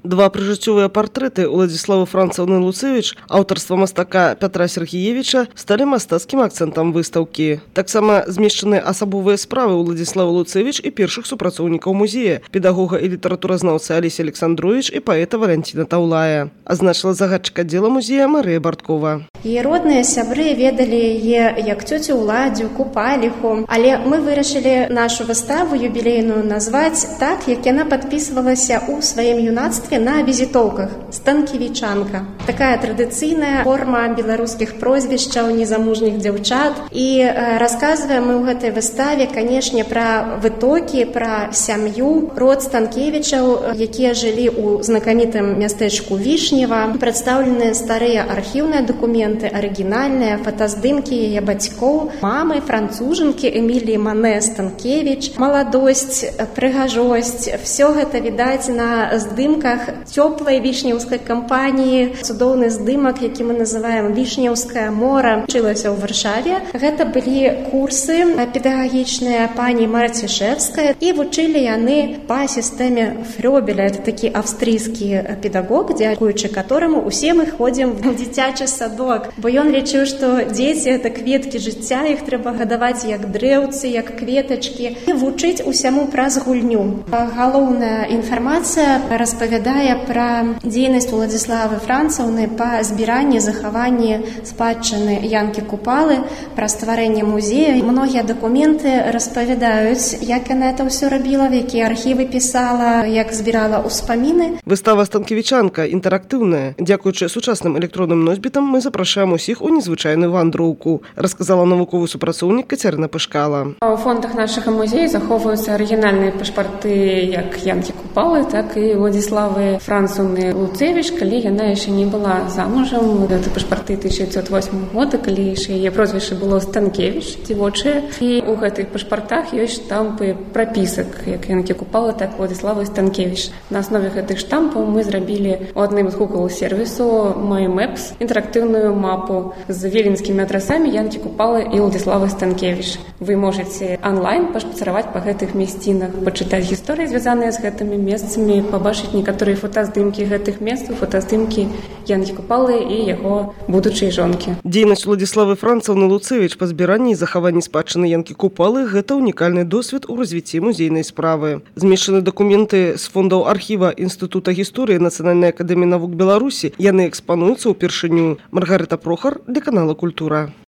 Два прыжыццёвыя партрэты Уладзіславы Францаўны Луцевіч аўтарства мастака Пятра Сергеевича сталі мастацкім акцэнтам выстаўкі. Таксама змешчаны асабовыя справы Уладзіславы Луцевіч і першых супрацоўнікаў музея, педагога і літаратуразнаўца Алеся Александрович і паэта Валянціна Таўлая. Азначыла загадчык аддзела музея Марыя Барткова. Яе родныя сябры ведалі яе як цёцю Уладзю, Купаліху, але мы вырашылі нашу выставу юбілейную назваць так, як яна падпісвалася ў сваім юнацтве на візітоўках Станкевічанка. Такая традыцыйная форма беларускіх прозвішчаў незамужніх дзяўчат. І расказваем мы ў гэтай выставе, канешне, пра вытокі, пра сям'ю, род Станкевічаў, якія жылі ў знакамітым мястэчку Вішнева. Прадстаўленыя старыя архіўныя дакументы, арыгінальныя фотаздымкі яе бацькоў, мамы, францужанкі Эміліі Мане Станкевіч. Маладосць, прыгажосць, все гэта відаць на здымках цёплай вішнеўскай кампаніі. Цудоўны здымак, які мы называем «Вішнеўскае мора», вучылася ў Варшаве. Гэта былі курсы педагагічныя пані Марцішевская, і вучылі яны па сістэме Фрёбеля. Это такі австрійскі педагог, дзякуючы которому усе мы ходзім у дзіцячы садок, бо ён лічыў, што дзеці — это кветкі жыцця, іх трэба гадаваць як дрэўцы, як кветачкі, і вучыць усяму праз гульню. Галоўная інфармацыя распавядае пра дзейнасць Уладзіславы Францаўны па збіранні, захаванні спадчыны Янкі Купалы, пра стварэнне музея. Многія дакументы распавядаюць, як яна это ўсё рабіла, в якія архівы пісала, як збірала ўспаміны. Выстава «Станкевічанка» інтэрактыўная. Дзякуючы сучасным электронным носьбітам мы запрашаем усіх у незвычайную вандроўку, расказала навуковы супрацоўнік Кацярына Пышкала. У фондах нашага музея захоўваюцца арыгінальныя пашпарты як Янкі Купалы, так і Уладзіславы Францаўны Луцевіч, калі яна яшчэ не была замужам. Гэта пашпарты 1908 года, калі яшчэ яе прозвішча было Станкевіч, дзівочае. І ў гэтых пашпартах ёсць штампы прапісак, як Янкі Купалы, так і Уладзіславы Станкевіч. На аснове гэтых штампаў мы зрабілі ў адным з Google сервісу My Maps інтэрактыўную мапу з віленскімі адрасамі Янкі Купалы і Уладзіславы Станкевіч. Вы можаце онлайн пашпацараваць па гэтых месцінах, пачытаць гісторыі, звязаныя з гэтымі месцамі, пабачыць некаторыя фотаздымкі гэтых месцаў, фотаздымкі Янкі Купалы і яго будучай жонкі. Дзейнасць Уладзіславы Францаўны Луцевіч па збіранні і захаванні спадчыны Янкі Купалы – гэта унікальны досвед у развіцці музейнай справы. Змешчаны дакументы з фондаў архіва Інстытута гісторыі Нацыянальнай акадэміі навук Беларусі, яны экспануюцца ўпершыню. Маргарыта Прохар для канала «Культура».